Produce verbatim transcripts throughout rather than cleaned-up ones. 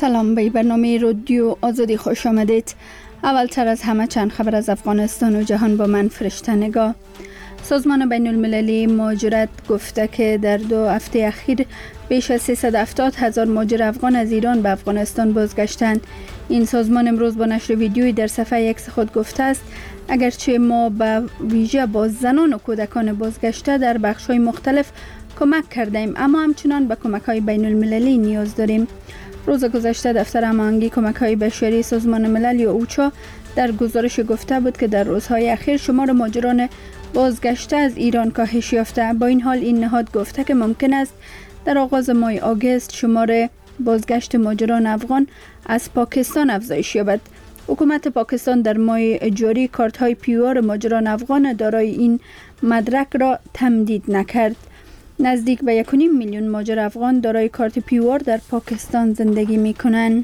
سلام، به برنامه رادیو آزادی خوش آمدید. اول تر از همه چند خبر از افغانستان و جهان با من فرشته نگاه. سازمان بین المللی مهاجرت گفته که در دو هفته اخیر بیش از سیصد و هفتاد هزار مهاجر افغان از ایران به افغانستان بازگشتند. این سازمان امروز با نشر ویدیویی در صفحه ایکس خود گفته است اگرچه ما به ویژه با زنان و کودکان بازگشته در بخش‌های مختلف کمک کردیم، اما همچنان به کمک‌های بین المللی نیاز داریم. روز گذشته دفتر هماهنگی کمک‌های بشری سازمان ملل یا اوچا در گزارش گفته بود که در روزهای اخیر شمار مهاجران بازگشته از ایران کاهش یافته. با این حال این نهاد گفته که ممکن است در آغاز ماه آگوست شمار بازگشت مهاجران افغان از پاکستان افزایش یابد. حکومت پاکستان در ماه جاری کارت‌های پیوار مهاجران افغان دارای این مدرک را تمدید نکرد. نزدیک به یک و نیم میلیون مهاجر افغان دارای کارت پیوار در پاکستان زندگی می‌کنند.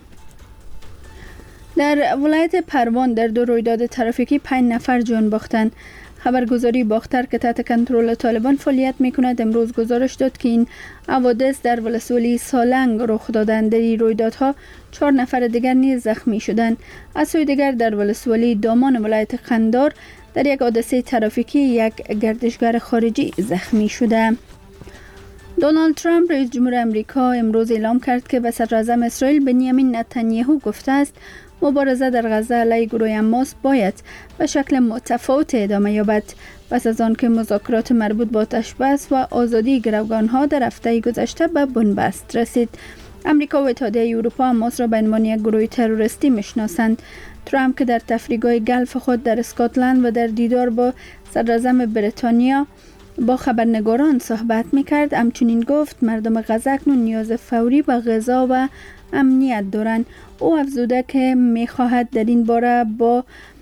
در ولایت پروان در دو رویداد ترافیکی پنج نفر جان باختند. خبرگزاری باختر که تحت کنترل طالبان فعالیت می‌کند امروز گزارش داد که این حوادث در ولسوالی سالنگ رخ دادند. در این رویدادها چهار نفر دیگر نیز زخمی شدند. از سوی دیگر در ولسوالی دامان ولایت قندار در یک حادثه ترافیکی یک گردشگر خارجی زخمی شده. دونالد ترامپ رئیس جمهور امریکا امروز اعلام کرد که به صدراعظم اسرائیل بنیامین نتانیاهو گفته است مبارزه در غزه علیه گروه حماس باید به شکل متفاوت ادامه یابد. پس از آن که مذاکرات مربوط با آتش‌بس و آزادی گروگان‌ها در هفته گذشته به بنبست رسید. امریکا و اتحادیه اروپا حماس را به عنوان یک گروه تروریستی میشناسند. ترامپ که در تفریحگاه گلف خود در اسکاتلند و در دیدار با صدراعظم بریتانیا با خبرنگاران صحبت میکرد، همچنین گفت مردم غزه اکنون نیاز فوری به غذا و امنیت دارند. او افزوده که میخواهد در این باره با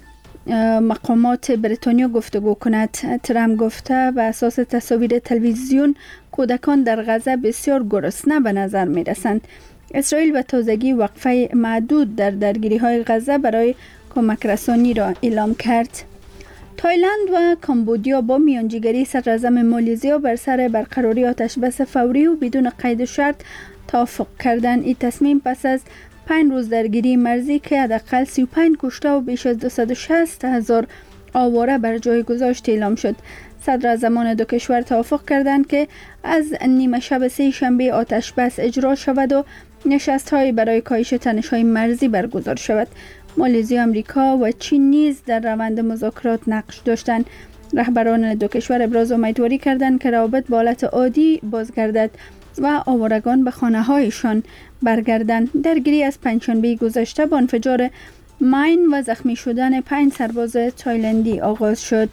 مقامات بریتانیا گفتگو کند. ترامپ گفته به اساس تصاویر تلویزیون کودکان در غزه بسیار گرسنه به نظر میرسند. اسرائیل به تازگی وقفه محدود در درگیری های غزه برای کمک رسانی را اعلام کرد. تایلند و کامبودیا با میانجیگری صدراعظم مالزیا بر سر برقراری آتش‌بس فوری و بدون قید و شرط توافق کردند. این تصمیم پس از پنج روز درگیری مرزی که حداقل سی و پنج کشته و بیش از دویست و شصت هزار آواره بر جای گذاشت اعلام شد. صدراعظمان دو کشور توافق کردند که از نیمه شب سه شنبه آتش‌بس اجرا شود و نشست‌های برای کاهش تنش‌های مرزی برگزار شود. مالزی، آمریکا و چین نیز در روند مذاکرات نقش داشتند. رهبران دو کشور ابراز امیدواری کردند که روابط به حالت عادی بازگردد و آوارگان به خانه‌هایشان برگردند. درگیری از پنجشنبه گذشته با انفجار ماین و زخمی شدن پنج سرباز تایلندی آغاز شد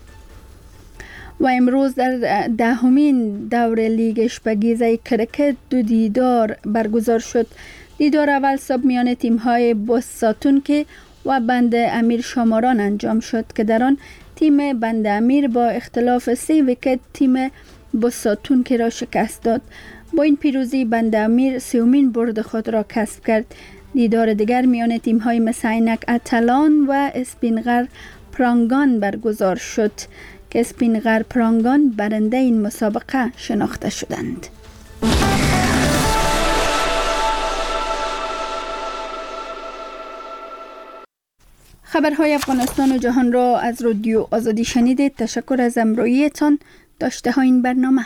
و امروز در دهمین دور لیگ اشپگیزه کرکت دو دیدار برگزار شد. دیدار اول صبح میان تیم‌های بوساتون که و بند امیر شاماران انجام شد که در آن تیم بند امیر با اختلاف سه ویکت تیم بوساتون که را شکست داد. با این پیروزی بند امیر سومین برد خود را کسب کرد. دیدار دیگر میان تیم‌های مثل عینک اتلان و اسپینغر پرانگان برگزار شد که اسپینغر پرانگان برنده این مسابقه شناخته شدند. خبرهای افغانستان و جهان را از رادیو آزادی شنیدید. تشکر از همراهیتان. داشته ها این برنامه.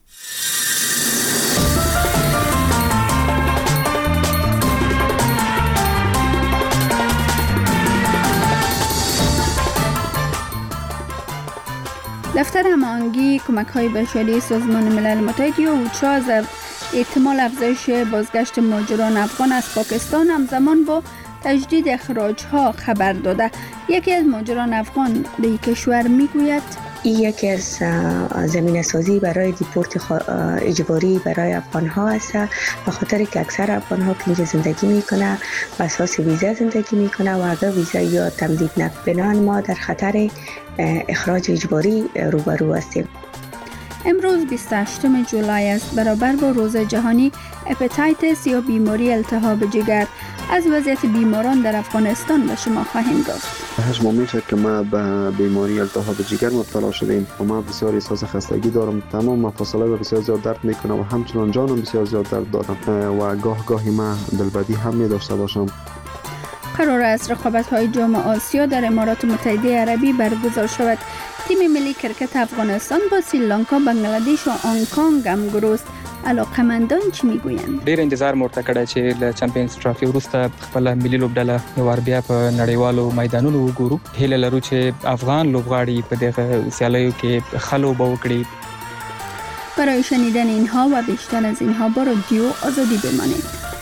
دفتر هماهنگی کمک‌های بشری سازمان ملل متحد یا اوچا از احتمال افزایش بازگشت مهاجران افغان از پاکستان همزمان با تجدید اخراج‌ها خبر داده. یکی از مهاجران افغان به این کشور میگوید این یکی از زمینه سازی برای دیپورت اجباری برای افغان ها است، به خاطر که اکثر افغان ها که اینجا زندگی میکنه و اساس ویزا زندگی میکنه و اگر ویزا یا تمدید نکنن ما در خطر اخراج اجباری روبرو هستیم. امروز بیست و هشتم جولای است، برابر با روز جهانی هپاتیتس یا بیماری التهاب جگر. از وضعیت بیماران در افغانستان به شما خواهیم گفت. هشت میشه که ما به بیماری التهاب جگر مبتلا شدیم و ما بسیار احساس خستگی دارم. تمام مفاصل‌ها بسیار زیاد درد میکنه و همچنان جانم بسیار زیاد درد دارم و گاه گاهی ما دلبدی هم می داشته باشم. قرار است رقابت‌های جام آسیا در امارات متحده عربی برگزار شود. تیم ملی کرکت افغانستان با سریلانکا، بنگلادیش و هنگ کنگ هم گروست. علاقمندان چی میگویند؟ ډیر انتظار مورته کړی چې له چمپیونز ټرافي وروسته خپل ملي لوبډله یو وار بیا په نړیوالو میدانونو وګورو. هیله لرو چې افغان لوبغاړي په دغه سیالیو کې ښه لوبه وکړي. برای شنیدن اینها و بیشتر از اینها با رادیو آزادی بمانید.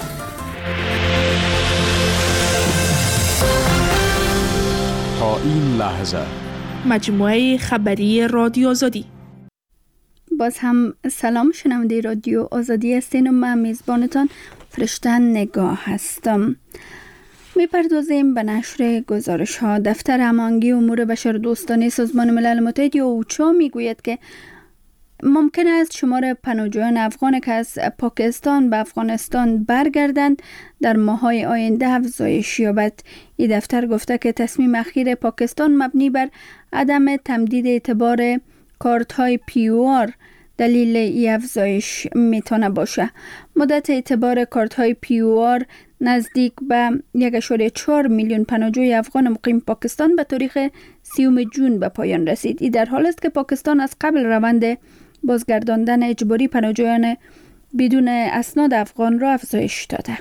تا این لحظه مجموعه خبری رادیو آزادی. باز هم سلام، شنونده رادیو آزادی هستین و من میزبانتان فرشته نگاه هستم. میپردازیم به نشر گزارش ها. دفتر هماهنگی امور بشردوستانه سازمان ملل متحد یا اوچا میگوید که ممکن است شمار پناهجویان افغان که از پاکستان به افغانستان برگردند در ماه‌های آینده افزایش یابد. این دفتر گفته که تصمیم اخیر پاکستان مبنی بر عدم تمدید اعتبار کارت های پی او آر دلیل ای افزایش میتونه باشه. مدت اعتبار کارت های پی او آر نزدیک به یک ممیز چهار میلیون پناهجوی افغان مقیم پاکستان به تاریخ سیوم جون به پایان رسید. این در حال است که پاکستان از قبل روند بازگرداندن اجباری پناهجویان بدون اسناد افغان را افزایش داده.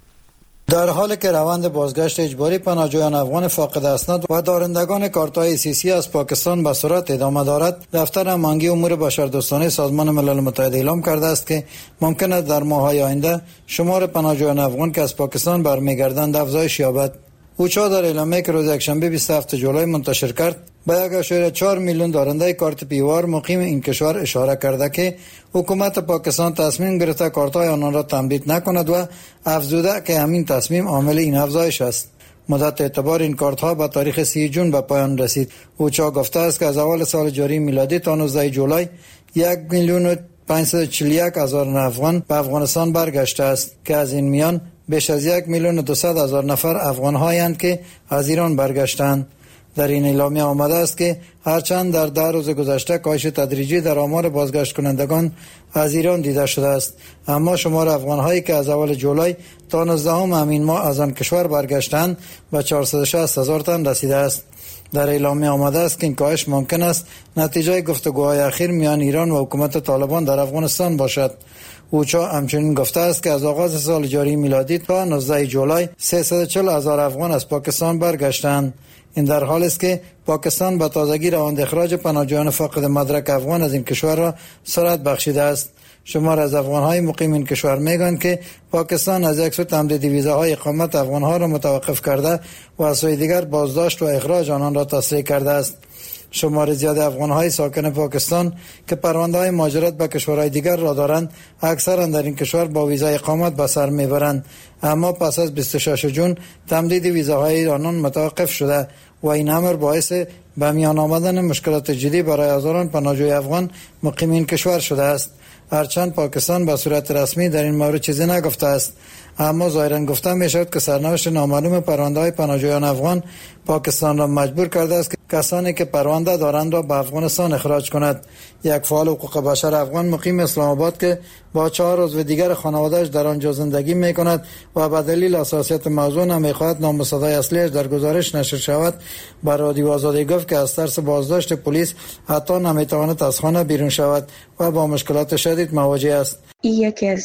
در حالی که روند بازگشت اجباری پناهجویان افغان فاقد اسناد و دارندگان کارت‌های سیاسی از پاکستان به سرعت ادامه دارد، دفتر هماهنگی امور بشردوستانه سازمان ملل متحد اعلام کرده است که ممکن است در ماه‌های آینده شمار پناهجویان افغان که از پاکستان برمیگردند افزایش یابد. اوچا در اعلامیه‌ای که روز یکشنبه بیست و هفتم جولای منتشر کرد به یک ممیز چهار میلیون دارنده کارت پی او آر مقیم این کشور اشاره کرده که حکومت پاکستان تصمیم گرفته کارت‌های آنان را تمدید نکند و افزوده که همین تصمیم عامل این افزایش است. مدت اعتبار این کارت‌ها به تاریخ سی جون به پایان رسید. اوچا گفته است که از اول سال جاری میلادی تا نوزده جولای یک میلیون و پانصد و چهل و یک هزار افغان به افغانستان برگشته است که از این میان بیش از یک میلیون و دویست هزار نفر افغان‌هایند که از ایران برگشتند. در این اعلامیه آمده است که هرچند در ده روز گذشته کاهش تدریجی در آمار بازگشت کنندگان از ایران دیده شده است، اما شمار افغان‌هایی که از اول جولای تا نوزدهم همین ماه از آن کشور برگشتند به چهارصد و شصت هزار تن رسیده است. در اعلامیه آمده است که این کاهش ممکن است نتیجه گفتگوهای اخیر میان ایران و حکومت طالبان در افغانستان باشد. اوچا همچنین گفته است که از آغاز سال جاری میلادی تا نوزده جولای سیصد و چهل هزار افغان از پاکستان برگشتند. این در حال است که پاکستان به تازگی روند اخراج پناهجویان فاقد مدرک افغان از این کشور را سرعت بخشیده است. شمار از افغان‌های مقیم این کشور میگویند که پاکستان از یک سو تمدید ویزاهای اقامت افغان‌ها را متوقف کرده و از سوی دیگر بازداشت و اخراج آنان را تسریع کرده است. شمار زیاد افغان‌های ساکن پاکستان که پرونده‌های مهاجرت به کشورهای دیگر را دارند، اکثرا در این کشور با ویزای اقامت به سر میبرند، اما پس از بیست و شش جون تمدید ویزاهای آنان متوقف شده و این امر باعث به میان آمدن مشکلات جدی برای هزاران پناهجوی افغان مقیم این کشور شده است. هرچند پاکستان به صورت رسمی در این مورد چیزی نگفته است، اما ظاهرا گفته می شود که سرنوشت نامعلوم پرونده های پناهجویان افغان پاکستان را مجبور کرده است که کسانی که پرونده دارند را به افغانستان اخراج کند. یک فعال حقوق بشر افغان مقیم اسلام آباد که با چهار عضو دیگر خانواده‌اش در آنجا زندگی می کند و به دلیل حساسیت موضوع نمیخواهد نام و صدای اصلیش در گزارش نشر شود، بر رادیو آزادی گفت که از ترس بازداشت پلیس حتی نمیتواند از خانه بیرون شود و با مشکلات شدید مواجه است. این یکی از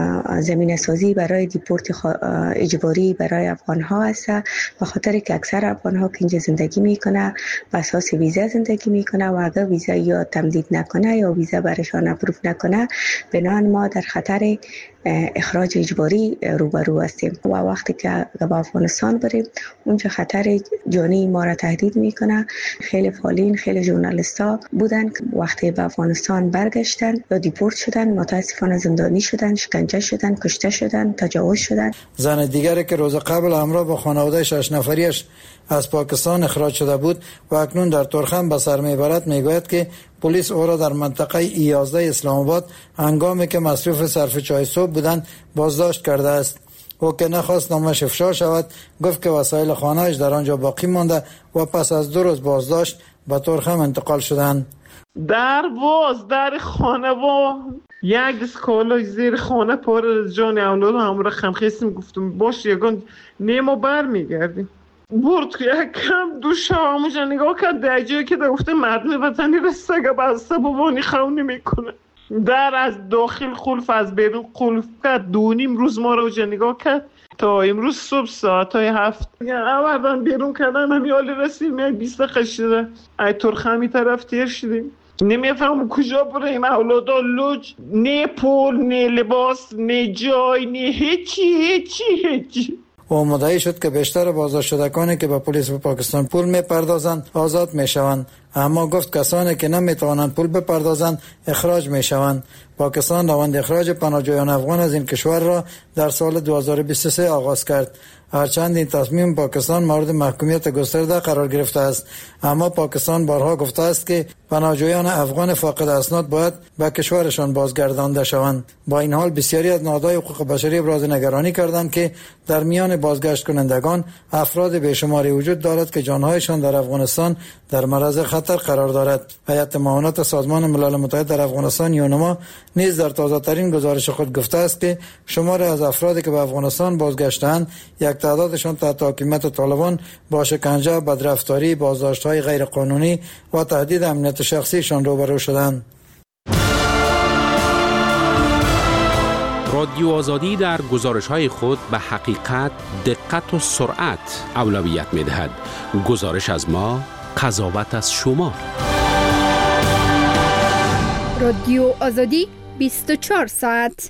زمینه سازی برای دیپورت اجباری برای افغان ها است، به خاطر که اکثر افغان ها که اینجا زندگی میکنه به اساس ویزا زندگی میکنه و اگر ویزا یا تمدید نکنه یا ویزا برشان اپروف نکنه، بنابراین ما در خطر اخراج اجباری روبرو هستیم و وقتی که به افغانستان بریم اونجا خطر جانی ما را تهدید میکنه. خیلی فعالین، خیلی ژورنالیستا بودن که وقتی به افغانستان برگشتن یا دیپورت شدن، متاسفانه زندانی شدن، شکنجه شدن، کشته شدن، تجاوز شدن. زن دیگری که روز قبل همراه با خانواده شش نفریش از پاکستان اخراج شده بود و اکنون در ترخم به سر میبرد میگوید که پلیس او را در منطقه ای یازده اسلام آباد هنگامی که مصروف صرف چای صبح بودند بازداشت کرده است. او که نخواست نامش افشا شود گفت که وسایل خانه‌اش در آنجا باقی مانده و پس از دو روز بازداشت به ترخم انتقال شدند. در باز در خانه و یک دست کالای زیر خانه پاره از جان اولاد همراه خمخیستیم. گفتم باش یگان نیمو بر میگردیم. برد که یک کم دوش همونجا نگاه کرد در جایی که در گفته مردم وطنی رسته بسته بابانی خونی میکنه. در از داخل خلف از بیرون خلف کرد. دونیم روز ما رو جا نگاه کرد تا امروز صبح ساعت های هفت آوردن بیرون کردن. همی حالی رسیم یک بیست دقیقه شده ای ترخمی طرف تیر شدیم. نمیفهم کجا بریم. اولادا لوج نه پول نه لباس نه جای نه هیچی هیچی هیچی. او مدعی شد که بیشتر بازداشت شدگانی که به پلیس پاکستان پول میپردازند آزاد میشوند، اما گفت کسانی که نمیتوانند پول بپردازند اخراج میشوند. پاکستان روند اخراج پناهجویان افغان از این کشور را در سال دو هزار و بیست و سه آغاز کرد. هرچند این تصمیم پاکستان مورد محکومیت گسترده قرار گرفته است، اما پاکستان بارها گفته است که پناهجویان افغان فاقد اسناد باید به کشورشان بازگردانده شوند. با این حال بسیاری از نهادهای حقوق بشری ابراز نگرانی کردند که در میان بازگشت کنندگان افراد بیشماری وجود دارد که جانهایشان در افغانستان در معرض خطر قرار دارد. هیئت معاونت سازمان ملل متحد در افغانستان یونما نیز در تازه‌ترین گزارش خود گفته است که شمار از افرادی که به افغانستان بازگشتند یک تعدادشان تحت حاکمیت طالبان با شکنجه، بدرفتاری، بازداشت‌های غیرقانونی و تهدید امنیت شخصیشان روبرو شدند. رادیو آزادی در گزارش‌های خود به حقیقت، دقت و سرعت اولویت می‌دهد. گزارش از ما، قضاوت از شما. رادیو آزادی بیست و چهار ساعت.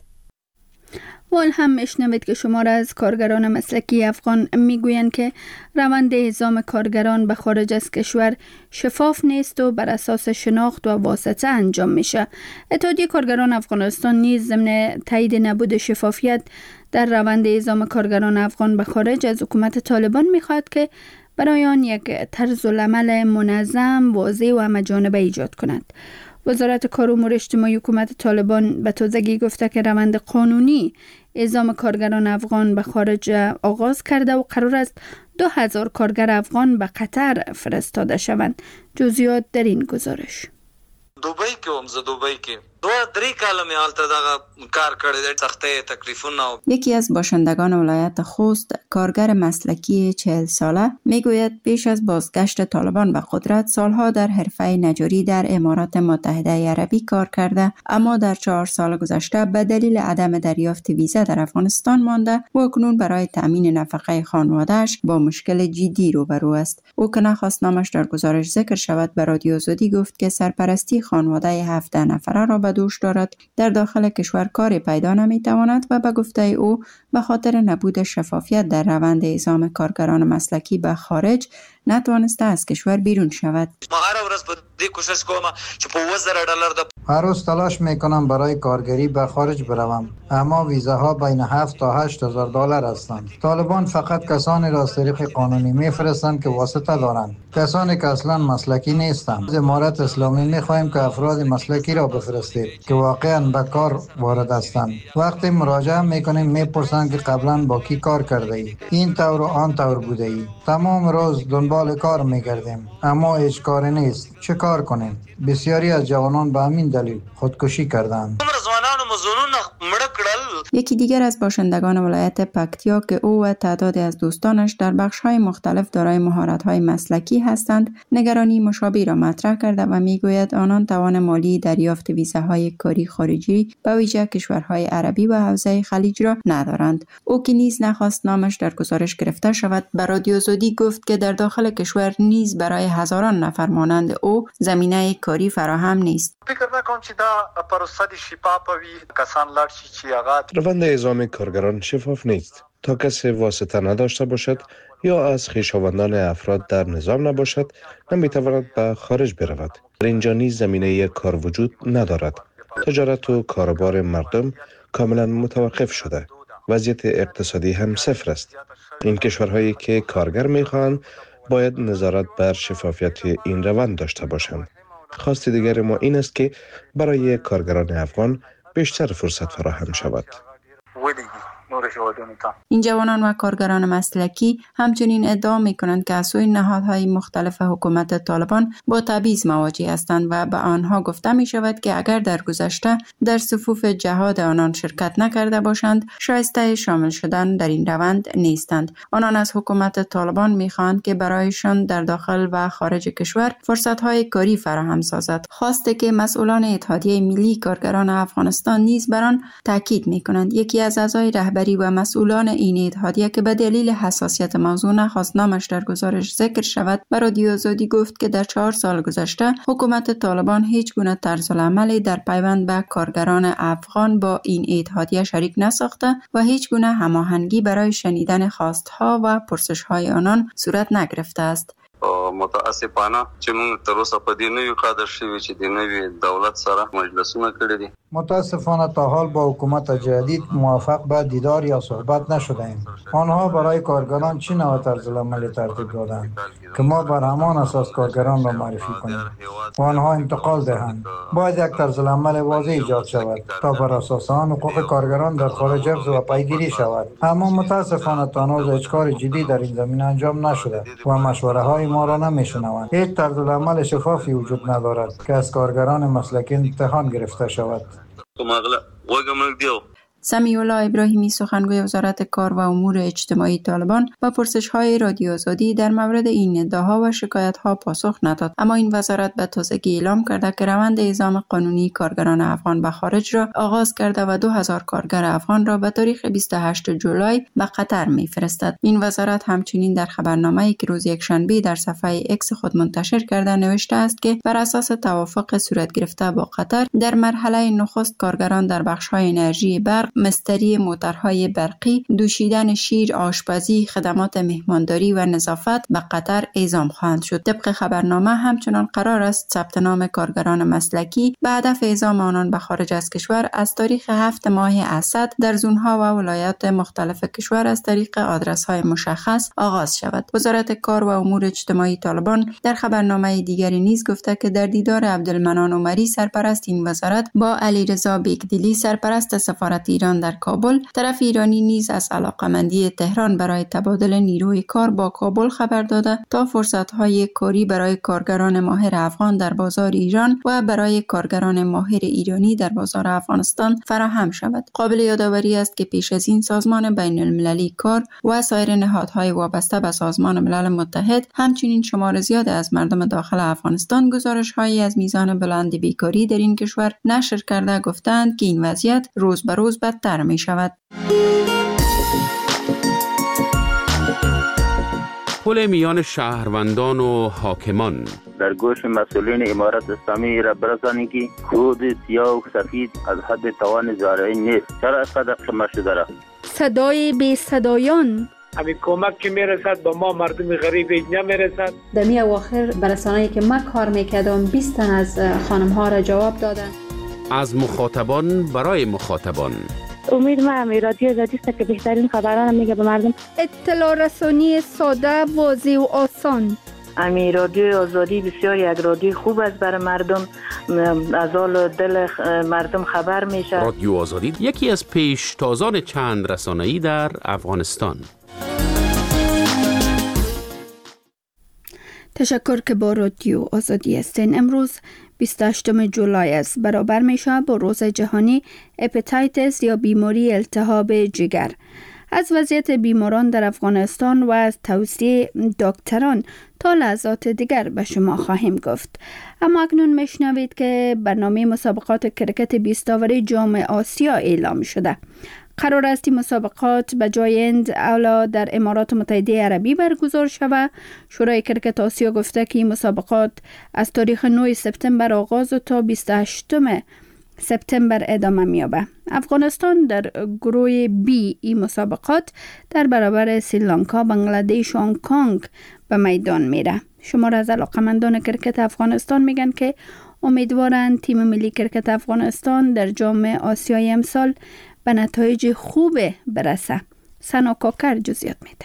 وال هم میشنوید که شمار از کارگران مسلکی افغان میگویند که روند اعزام کارگران به خارج از کشور شفاف نیست و بر اساس شناخت و واسطه انجام میشه. اتحادیه کارگران افغانستان نیز ضمن تایید نبود شفافیت در روند اعزام کارگران افغان به خارج از حکومت طالبان میخواد که برای آن یک طرز العمل منظم، واضح و همه‌جانبه ایجاد کند. وزارت کار و امور اجتماعی حکومت طالبان به تازگی گفته که روند قانونی اعزام کارگران افغان به خارج آغاز کرده و قرار است دو هزار کارگر افغان به قطر فرستاده شوند. جزئیات در این گزارش. دوبۍ کې هم زه دوبۍ کې دوه درې کاله مې هلته دغه کار کړی دی، سختۍ تکلیفونه. یکی از باشندگان ولایت خوست، کارگر مسلکی چهل ساله، میگوید پیش از بازگشت طالبان به قدرت سالها در حرفه نجاری در امارات متحده عربی کار کرده، اما در چهار سال گذشته به دلیل عدم دریافت ویزا در افغانستان مانده و اکنون برای تامین نفقه خانواده‌اش با مشکل جدی روبرو است. او که نخواست نامش در گزارش ذکر شود به رادیو آزادی گفت که سرپرستی خانواده هفده نفره را به دوش دارد، در داخل کشور کاری پیدا نمیتواند و به گفته او به خاطر نبود شفافیت در روند اعزام کارگران مسلکی به خارج نتوانسته از کشور بیرون شود. ما هر ورځ په دې کوشش کوم چې په اوه زره ډالر د هر روز تلاش میکنم برای کارگری به خارج بروم، اما ویزاها بین هفت تا هشت هزار دلار هستند. طالبان فقط کسانی را از طریق قانونی میفرستند که واسطه دارند، کسانی که اصلا مسلکی نیستند. از امارات اسلامی میخواهیم که افراد مسلکی را بفرستید که واقعا به کار وارد هستند. وقتی مراجعه میکنیم میپرسند که قبلا با کی کار کرده ای، این طور و آن طور بوده ای. تمام روز دنبال کار میگردیم اما هیچ کاری نیست. چه کار کنیم؟ بسیاری از جوانان به همین دلیل خودکشی کردند. یکی دیگر از باشندگان ولایت پکتیا که او و تعدادی از دوستانش در بخش‌های مختلف دارای مهارت‌های مسلکی هستند، نگرانی مشابه را مطرح کرده و میگوید آنان توان مالی دریافت ویزاهای کاری خارجی به ویژه کشورهای عربی و حوزه خلیج را ندارند. او که نیز نخواست نامش در گزارش گرفته شود به رادیو آزادی گفت که در داخل کشور نیز برای هزاران نفر مانند او زمینه کاری فراهم نیست. فکر نکنم چې دا پروسه شفاف وي، کسان لاړ شي چې هغه روند اعزام کارگران شفاف نیست. تا کسی واسطه نداشته باشد یا از خویشاوندان افراد در نظام نباشد نمیتواند به خارج برود. در اینجا نیز زمینه کار وجود ندارد. تجارت و کاروبار مردم کاملا متوقف شده. وضعیت اقتصادی هم صفر است. این کشورهایی که کارگر میخواهند باید نظارت بر شفافیت این روند داشته باشند. خواست دیگر ما این است که برای کارگران افغان بیشتر فرصت فراهم شود. نور شهادیانتان. این جوانان و کارگران مسلکی همچنین ادعا می کنند که از سوی نهادهای مختلف حکومت طالبان با تبعیض مواجه هستند و به آنها گفته می شود که اگر در گذشته در صفوف جهاد آنان شرکت نکرده باشند شایسته شامل شدن در این روند نیستند. آنان از حکومت طالبان می خواهند که برایشان در داخل و خارج کشور فرصت‌های کاری فراهم سازد. خواسته که مسئولان اتحادیه ملی کارگران افغانستان نیز بر آن تاکید می‌کنند. یکی از اعضای رهبری و مسئولان این اتحادیه که به دلیل حساسیت موضوع نخواست نامش در گزارش ذکر شود، به رادیو آزادی گفت که در چهار سال گذشته حکومت طالبان هیچ گونه طرزالعملی در پیوند به کارگران افغان با این اتحادیه شریک نساخته و هیچ گونه هماهنگی برای شنیدن خواستها و پرسش‌های آنان صورت نگرفته است. متاسفانه چې موږ تر اوسه په دې نوي قادر شوي چې د نوي دولت سره مجلسونه کړي دي. متاسفانه تا حال با حکومت جدید موافق به دیدار یا صحبت نشده ایم. آنها برای کارگران چه نوع طرزالعملی ترتیب دادند که ما بر همان اساس کارگران را معرفی کنیم و آنها انتقال دهند. باید یک طرزالعمل واضح ایجاد شود تا بر اساس آن حقوق کارگران در خارج حفظ و پیگیری شود. اما متاسفانه تا هنوز هیچ کار جدی در این زمینه انجام نشده و مشوره های ما را نمیشنوند. هیچ طرزالعمل شفافی وجود ندارد که از کارگران مسلکی امتحان گرفته شود. سمیع الله ابراهیمی سخنگوی وزارت کار و امور اجتماعی طالبان با پرسش‌های رادیو آزادی در مورد این ادعاها و شکایت‌ها پاسخ نداد، اما این وزارت به تازگی اعلام کرده که روند اعزام قانونی کارگران افغان به خارج را آغاز کرده و دو هزار کارگر افغان را به تاریخ بیست و هشتم جولای به قطر می‌فرستد. این وزارت همچنین در خبرنامه‌ای که روز یکشنبه در صفحه اکس خود منتشر کرده نوشته است که بر اساس توافق صورت گرفته با قطر در مرحله نخست کارگران در بخش‌های انرژی برق، مستری موتورهای برقی، دوشیدن شیر، آشپزی، خدمات مهمانداری و نظافت به قطر اعزام خواهند شد. طبق خبرنامه همچنان قرار است ثبت نام کارگران مسلکی به هدف اعزام آنان به خارج از کشور از تاریخ هفت ماه اسد در زونها و ولایات مختلف کشور از طریق آدرس‌های مشخص آغاز شود. وزارت کار و امور اجتماعی طالبان در خبرنامه دیگری نیز گفته که در دیدار عبدالمنان عمری سرپرست این وزارت با علیرضا بیگدلی سرپرست سفارت ایران در کابل، طرف ایرانی نیز از علاقمندی تهران برای تبادل نیروی کار با کابل خبر داده تا فرصت‌های کاری برای کارگران ماهر افغان در بازار ایران و برای کارگران ماهر ایرانی در بازار افغانستان فراهم شود. قابل یادآوری است که پیش از این سازمان بین المللی کار و سایر نهادهای وابسته به سازمان ملل متحد همچنین شمار زیاد از مردم داخل افغانستان گزارش‌هایی از میزان بلند بیکاری در این کشور نشر کرده گفتند که این وضعیت روز به روز بدتر می شود. پل میان شهروندان و حاکمان در گوش مسئولین امارت اسلامی را برسانید که خود سیاه و سفید از حد توان زارعی نیست. چرا اینقدر قمه شده را؟ صدای بی صدایان همین کمک که میرسد به ما مردم غریب نمیرسد. در می اواخر برسانه‌ای که ما کار میکردم بیست تن از خانم ها را جواب دادن. از مخاطبان برای مخاطبان. امید ما هم رادیو آزادی است که بهترین خبران میگه به مردم. اطلاع رسانی ساده، واضح و آسان. امی رادیو آزادی بسیار یک رادیو خوب است برای مردم، از حال دل مردم خبر میشه. رادیو آزادی یکی از پیشتازان چند رسانه‌ای در افغانستان. تشکر که با رادیو آزادی هستین. امروز بیست و هشتم جولای است، برابر میشه با روز جهانی هپاتیتس یا بیماری التهاب جگر. از وضعیت بیماران در افغانستان و از توصیه دکتران تا لحظات دیگر به شما خواهیم گفت. اما اکنون میشنوید که برنامه مسابقات کرکت بیست آوری جام آسیا اعلام شده. قرار است این مسابقات به جای هند اولا در امارات متحده عربی برگزار شود. شورای کرکت آسیا گفته که این مسابقات از تاریخ نه سپتامبر آغاز و تا بیست و هشتم سپتامبر ادامه می‌یابد. افغانستان در گروه بی این مسابقات در برابر سریلانکا، بنگلادش و هنگ کنگ به میدان میره. شمار از علاقمندان کرکت افغانستان میگن که امیدوارند تیم ملی کرکت افغانستان در جام آسیای امسال به نتایج خوب برسه. سنا کاکر جزئیات میده.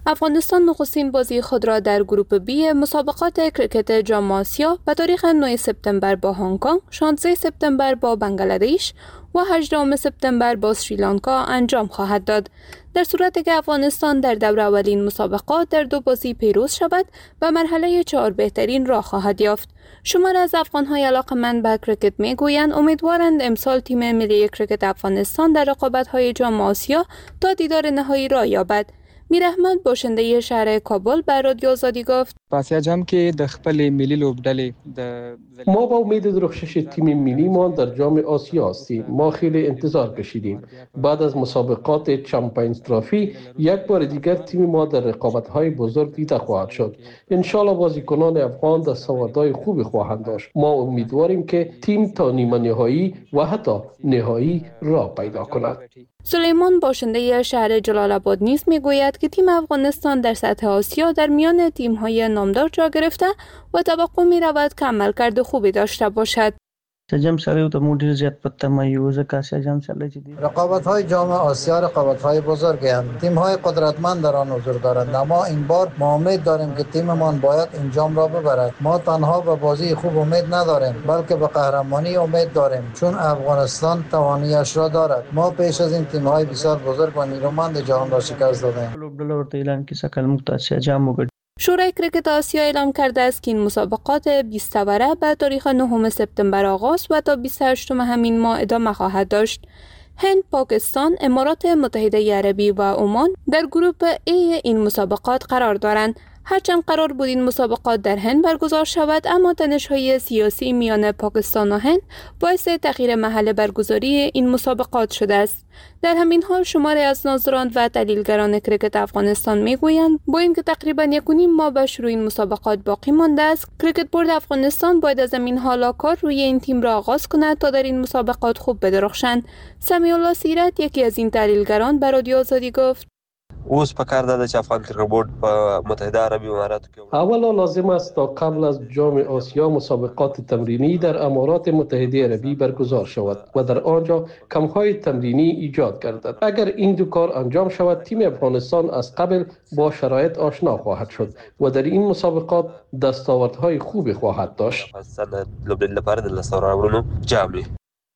افغانستان نخستین بازی خود را در گروپ بی مسابقات کرکت جام آسیا به تاریخ نه سپتامبر با هنگ کنگ، شانزده سپتامبر با بنگلادش و هجدهم سپتامبر با سریلانکا انجام خواهد داد. در صورتی که افغانستان در دور اولین مسابقات در دو بازی پیروز شود، به مرحله چهار بهترین راه خواهد یافت. شمار از افغان‌های علاقه‌مند به کرکت می‌گویند امیدوارند امسال تیم ملی کرکت افغانستان در رقابت‌های جام آسیا تا دیدار نهایی را یابد. میر احمد باشنده شهر کابل به رادیو آزادی گفت: پس جام کې د خپل ملی لوبډلې د ما با امید درخشش تیم ملی ما در جام آسیا هستیم. ما خیلی انتظار کشیدیم. بعد از مسابقات چمپیونز ترافی یک بار دیگر تیم ما در رقابت‌های بزرگ دیده خواهد شد. ان شاءالله بازیکنان افغان دستاوردهای خوبی خواهند داشت. ما امیدواریم که تیم تا نیمه نهایی و حتی نهایی راه پیدا کند. سلیمان باشنده شهر جلال آباد نیز میگوید که تیم افغانستان در سطح آسیا در میان تیم‌های نامدار جا گرفته و توقع می‌رود که عملکرد خوبی داشته باشد. جام سره ته مو ډیر زیات پته مایو ځکه چې جام سره چې دي رقابت‌های جام آسیا رقابت‌های بزرگی هستند. تیم‌های قدرتمند در آن حضور دارند. اما این بار ما امید داریم که تیممان باید این جام را ببرد. ما تنها به بازی خوب امید نداریم، بلکه به قهرمانی امید داریم، چون افغانستان توانایی‌اش را دارد. ما پیش از این تیم‌های بسیار بزرگ و نیرومند جهان را شکست دادیم. ورته اعلان کی سکل مقتص جام وګړي شورای کرکت آسیا اعلام کرده است که این مسابقات بیست وره به تاریخ نه سپتامبر آغاز و تا بیست و هشتم همین ماه ادامه خواهد داشت. هند، پاکستان، امارات متحده عربی و عمان در گروپ ای این مسابقات قرار دارند. هرچند قرار بود این مسابقات در هند برگزار شود، اما تنش‌های سیاسی میان پاکستان و هند باعث تغییر محل برگزاری این مسابقات شده است. در همین حال شماری از ناظران و تحلیلگران کرکت افغانستان میگویند با اینکه تقریباً یک و نیم ماه به شروع این مسابقات باقی مانده است، کرکت بورد افغانستان باید از همین حالا کار روی این تیم را آغاز کند تا در این مسابقات خوب بدرخشند. سمیع الله سیرت، یکی از این تحلیلگران، به رادیو آزادی گفت: اوس په کار ده چې افغان کرکټ بورد په متحده عربی اماراتو کې اولا لازم است تا قبل از جام آسیا مسابقات تمرینی در امارات متحده عربی برگزار شود و در آنجا کمپ‌های تمرینی ایجاد گردد. اگر این دو کار انجام شود، تیم افغانستان از قبل با شرایط آشنا خواهد شد و در این مسابقات دستاوردهای خوبی خواهد داشت. لوبډلې لپاره د لاسته راوړنو جامې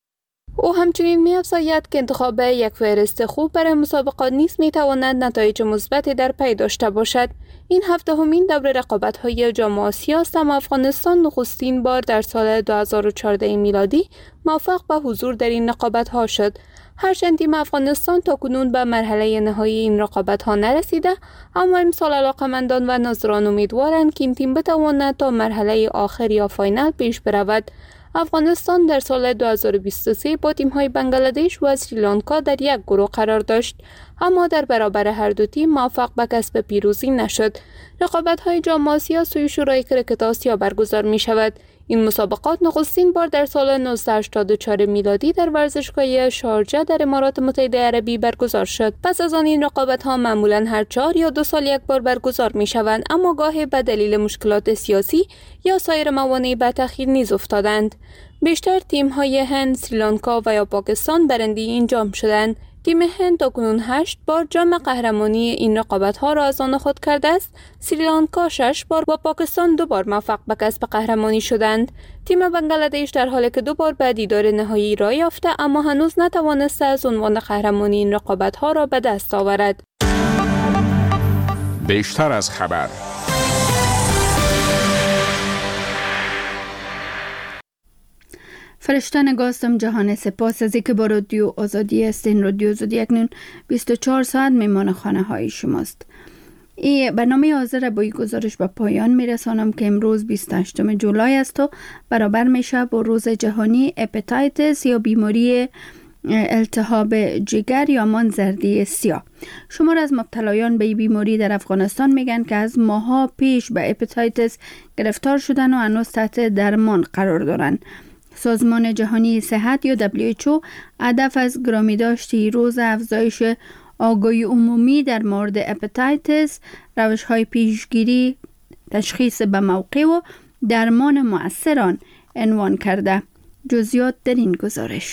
او همچنین می‌افزاید که انتخاب یک فهرست خوب برای مسابقات نیز می‌تواند نتایج مثبتی در پی داشته باشد. این هفدهمین دوره رقابت‌های جام آسیا است، اما افغانستان نخستین بار در سال دو هزار و چهارده میلادی موفق به حضور در این رقابت‌ها شد. هرچند تیم افغانستان تاکنون به مرحله نهایی این رقابت‌ها نرسیده، اما امسال علاقه‌مندان و ناظران امیدوارند که این تیم بتواند تا مرحله آخر یا فاینال پیش برود. افغانستان در سال دو هزار و بیست و سه با تیم‌های بنگلادش و سریلانکا در یک گروه قرار داشت، اما در برابر هر دو تیم موفق به کسب پیروزی نشد. رقابت‌های جام آسیا سوی شورای کرکت آسیا برگزار می‌شود. این مسابقات نخستین بار در سال نوزده هشتاد و چهار میلادی در ورزشگاه شارجه در امارات متحده عربی برگزار شد. پس از آن این رقابت‌ها معمولاً هر چهار یا دو سال یک بار برگزار می‌شوند، اما گاهی به دلیل مشکلات سیاسی یا سایر موانع به تأخیر نیز افتادند. بیشتر تیم‌های هند، سریلانکا و یا پاکستان برنده این جام شدند. تیم هند تاکنون هشت بار جام قهرمانی این رقابت‌ها را از آن خود کرده است. سریلانکا شش بار و پاکستان دو بار موفق به کسب قهرمانی شدند. تیم بنگلادش در حالی که دو بار به دیدار نهایی راه یافته، اما هنوز نتوانسته از عنوان قهرمانی این رقابت‌ها را به دست آورد. بیشتر از خبر. فرشته نگاستم جهان، سپاس از اینکه با رادیو آزادی هستین. رادیو آزادی اکنون بیست و چهار ساعت میمان خانه های شماست. این برنامه حاضر با این گزارش به پایان میرسانم که امروز بیست و هشتم جولای است و برابر میشه با روز جهانی هپاتیتس یا بیماری التهاب جگر یا همان زردی سیاه. شمار از مبتلایان به این بیماری در افغانستان میگن که از ماها پیش به هپاتیتس گرفتار شدن و هنوز تحت درمان قرار دارن. سازمان جهانی صحت یا دبلیو اچ او هدف از گرامی داشتی روز افزایش آگاهی عمومی در مورد هپاتیتس، روش‌های پیشگیری، تشخیص به موقع و درمان مؤثر آن عنوان کرده. جزئیات در این گزارش.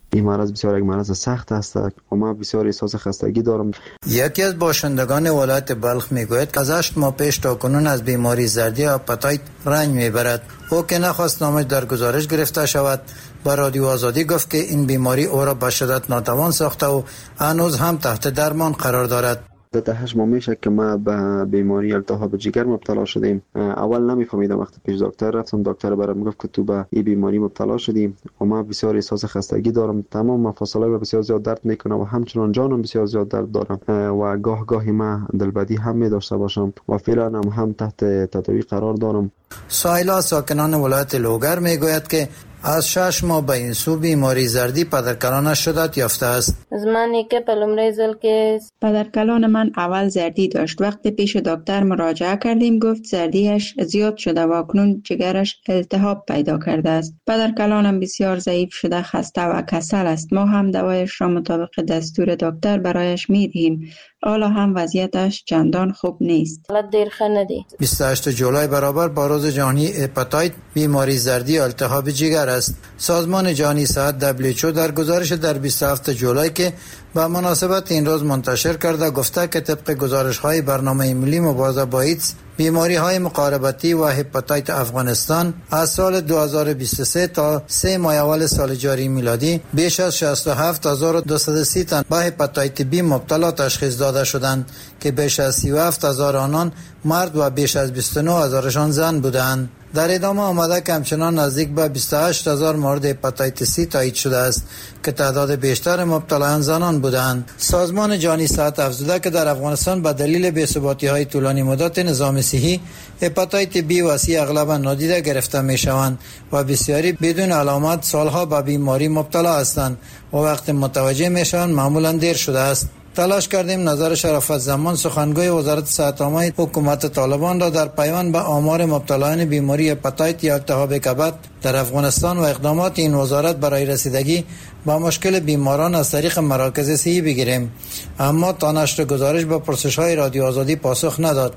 این مرض بسیار یک مرض سخت است و ما بسیار احساس خستگی دارم. یکی از باشندگان ولایت بلخ میگوید که از هشت ماه پیش تا کنون از بیماری زردی آپاتایت رنج میبرد. او که نخواست نامش در گزارش گرفته شود با رادیو آزادی گفت که این بیماری او را به شدت ناتوان ساخته و هنوز هم تحت درمان قرار دارد. ده هشت ماه میشه که ما به بیماری التهاب جگر مبتلا شدیم. اول نمیفهمیدم، وقتی پیش دکتر رفتم دکتر برام گفت که تو به این بیماری مبتلا شدیم و ما بسیار احساس خستگی دارم. تمام مفاصلای بسیار زیاد درد میکنه و همچنان جانم بسیار زیاد درد دارم و گاه گاهی ما دلبدی هم می داشته باشم و فعلا هم هم تحت تداوی قرار دارم. سایلا ساکنان ولایت لوگر میگوید که از شش ماه به این سو بیماری زردی پدرکلانش شدت یافته است. زمانی که پلومره زل که پدرکلان من اول زردی داشت. وقتی پیش دکتر مراجعه کردیم گفت زردیش زیاد شده و اکنون جگرش التهاب پیدا کرده است. پدرکلانم بسیار ضعیف شده، خسته و کسل است. ما هم دوایش را مطابق دستور دکتر برایش میدهیم. حالا هم وضعیتش چندان خوب نیست. بیست و هشتم جولای برابر با روز جهانی هپاتیت بیماری زردی التهاب جگر است. سازمان جهانی صحت دبلیو اچ او در گزارش در بیست و هفتم جولای که به مناسبت این روز منتشر کرده گفته که طبق گزارش‌های برنامه ملی مبارزه با ایدز بیماری‌های مقاربتی و هپاتیت افغانستان از سال دو هزار و بیست و سه تا سه ماه اول سال جاری میلادی بیش از شصت و هفت هزار و دویست و سی تن به هپاتیت بی مبتلا تشخیص داده شدند که بیش از سی و هفت هزار آنان مرد و بیش از بیست و نه هزارشان زن بودند. در ادامه آمده که همچنان نزدیک به بیست و هشت هزار مورد هپاتیت سی تایید شده است که تعداد بیشتر مبتلایان زنان بودند. سازمان جهانی صحت افزوده که در افغانستان به دلیل بی‌ثباتی‌های طولانی مدت نظام صحی هپاتیت بی و سی اغلبا نادیده گرفته می‌شوند و بسیاری بدون علامت سالها به بیماری مبتلا هستند و وقتی متوجه می‌شوند معمولاً دیر شده است. تلاش کردیم نظر شرافت زمان سخنگوی وزارت صحت عامه حکومت طالبان را در پیوند به آمار مبتلایان بیماری هپاتیت یا التهاب کبد در افغانستان و اقدامات این وزارت برای رسیدگی با مشکل بیماران از طریق مراکز صحی بگیریم، اما تا نشر گزارش به پرسش‌های رادیو آزادی پاسخ نداد.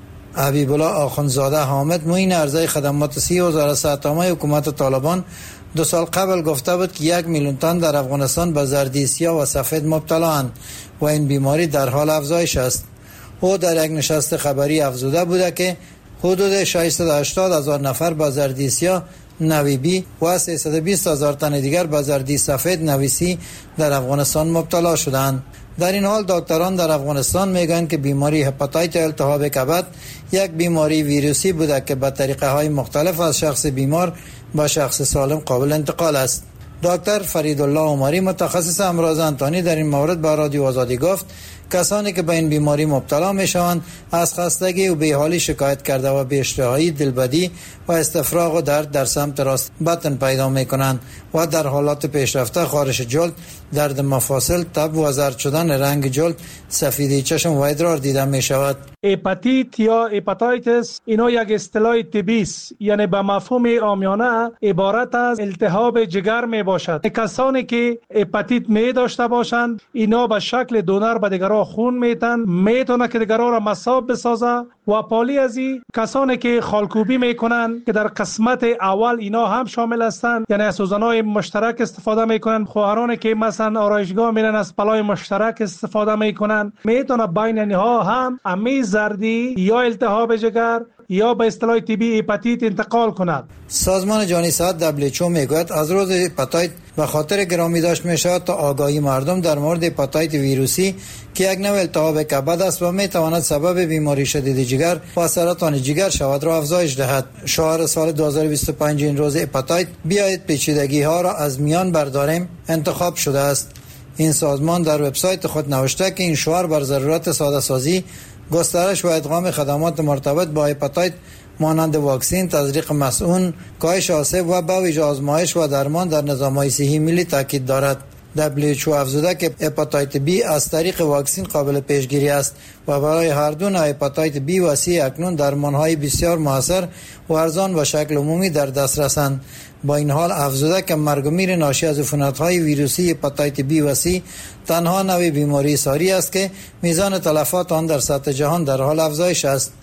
حبیب الله آخوندزاده حامد معین ارزی خدمات صحی وزارت صحت عامه حکومت طالبان دو سال قبل گفته بود که یک میلیون تن در افغانستان به زردی سیاه و سفید مبتلا اند و این بیماری در حال افزایش است. او در یک نشست خبری افزوده بوده که حدود ششصد و هشتاد هزار نفر به زردی سیاه نوی بی و سیصد و بیست هزار تن دیگر به زردی سفید نوی سی در افغانستان مبتلا شدند. در این حال دکتران در افغانستان میگن که بیماری هپاتیت التهاب کبد یک بیماری ویروسی بوده که به طریقه های مختلف از شخص بیمار با شخص سالم قابل انتقال است. دکتر فریدالله عمری متخصص امراض انتانی در این مورد با رادیو آزادی گفت کسانی که به این بیماری مبتلا می شوند از خستگی و بیحالی شکایت کرده و بی‌اشتهایی، دلبدی و استفراغ و درد در سمت راست بطن پیدا می کنند و در حالات پیشرفته خارش جلد، درد مفاصل، تب و زرد شدن رنگ جلد، سفیدی چشم و ادرار دیده می شود. هپاتیت یا هپاتایتس اینا یک اصطلاح طبی است، یعنی به مفهوم عامیانه عبارت از التهاب جگر می باشد. کسانی که هپاتیت می داشته باشند اینا به شکل دونر به دیگران خون میتن، میتونه که دیگران را مصاب بسازه و پالی از این کسانی که خالکوبی میکنن که در قسمت اول اینا هم شامل هستند، یعنی از سوزن‌های مشترک استفاده میکنن. خواهرانی که مثلا آرایشگاه میرن از پلای مشترک استفاده میکنن، میتونه بین اینها هم امی زردی یا التهاب جگر یا به اصطلاح طبی هپاتیت انتقال کند. سازمان جهانی صحت دبلیو اچ او میگوید از روز هپاتیت به خاطر گرامی داشت میشود تا آگاهی مردم در مورد هپاتیت ویروسی که یک نوع التهاب کبد است و میتواند سبب بیماری شدید جگر و سرطان جگر شود را افزایش دهد. شعار سال دو هزار و بیست و پنج این روز هپاتیت بیایید پیچیدگی ها را از میان برداریم انتخاب شده است. این سازمان در وبسایت خود نوشته که این شعار بر ضرورت ساده سازی، گسترش و ادغام خدمات مرتبط با هپاتیت مانند واکسین، تزریق مسئول، کاهش آسیب و به ویژه آزمایش و درمان در نظام‌های صحی ملی تاکید دارد. دبلیو اچ او افزوده که هپاتیت بی از طریق واکسین قابل پیشگیری است و برای هر دو نوع هپاتیت بی و سی اکنون درمان‌های بسیار موثر و ارزان و شکل عمومی در دسترسند. با این حال افزوده که مرگ و میر ناشی از عفونت‌های ویروسی هپاتیت بی و سی تنها نوع بیماری ساری است که میزان تلفات آن در سطح جهان در حال افزایش است.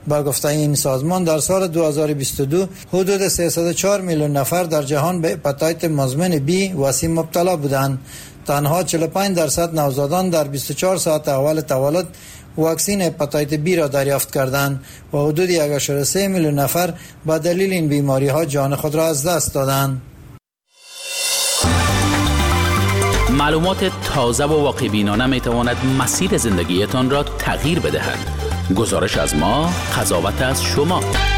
با گفته این سازمان در سال دو هزار و بیست و دو حدود سیصد و چهار میلیون نفر در جهان به هپاتیت مزمن بی و سی مبتلا بودند. تنها چهل و پنج درصد نوزادان در بیست و چهار ساعت اول تولد واکسین هپاتیت بی را دریافت کردند و حدود یک ممیز سه میلیون نفر با دلیل این بیماری ها جان خود را از دست دادند. معلومات تازه و واقع بینانه می تواند مسیر زندگیتان را تغییر بدهد. گزارش از ما، قضاوت از شما.